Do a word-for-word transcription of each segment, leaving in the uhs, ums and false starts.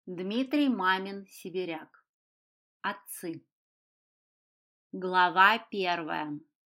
Дмитрий Мамин, сибиряк. Отцы. Глава первая.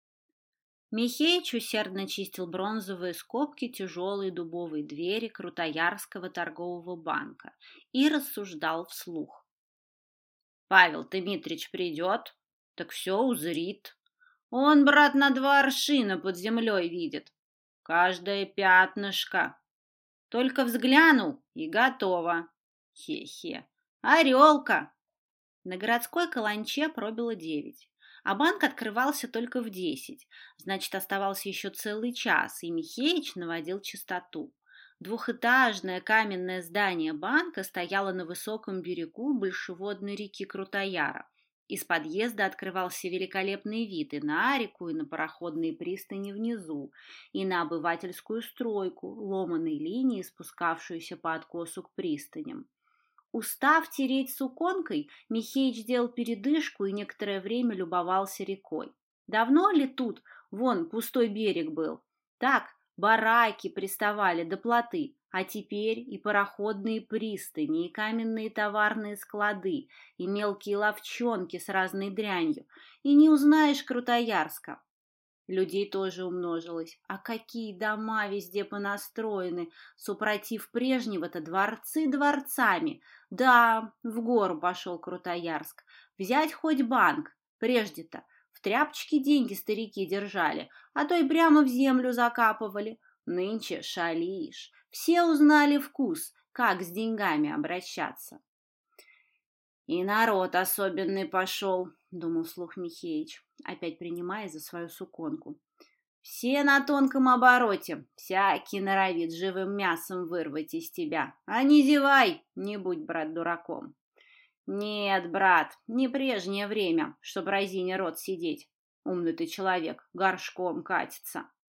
Михеич усердно чистил бронзовые скобки тяжелой дубовой двери Крутоярского торгового банка и рассуждал вслух. Павел Дмитрич придет, так все узрит. Он, брат, на два аршина под землей видит. Каждое пятнышко. Только взглянул, и готово. Хе-хе. Орелка. На городской каланче пробило девять, а банк открывался только в десять. Значит, оставался еще целый час, и Михеич наводил чистоту. Двухэтажное каменное здание банка стояло на высоком берегу большеводной реки Крутояра. Из подъезда открывался великолепный вид и на реку, и на пароходные пристани внизу, и на обывательскую стройку, ломаной линии, спускавшуюся по откосу к пристаням. Устав тереть суконкой, Михеич делал передышку и некоторое время любовался рекой. Давно ли тут, вон, пустой берег был? Так, бараки приставали до плоты, а теперь и пароходные пристани, и каменные товарные склады, и мелкие лавчонки с разной дрянью, и не узнаешь Крутоярска. Людей тоже умножилось. А какие дома везде понастроены, супротив прежнего-то дворцы дворцами. Да, в гору пошел Крутоярск. Взять хоть банк. Прежде-то в тряпочке деньги старики держали, а то и прямо в землю закапывали. Нынче шалишь. Все узнали вкус, как с деньгами обращаться. И народ особенный пошел, думал вслух Михеич, опять принимая за свою суконку. Все на тонком обороте, всякий норовит живым мясом вырвать из тебя. А не зевай, не будь, брат, дураком. Нет, брат, не прежнее время, чтоб разине рот сидеть. Умный ты человек, горшком катится.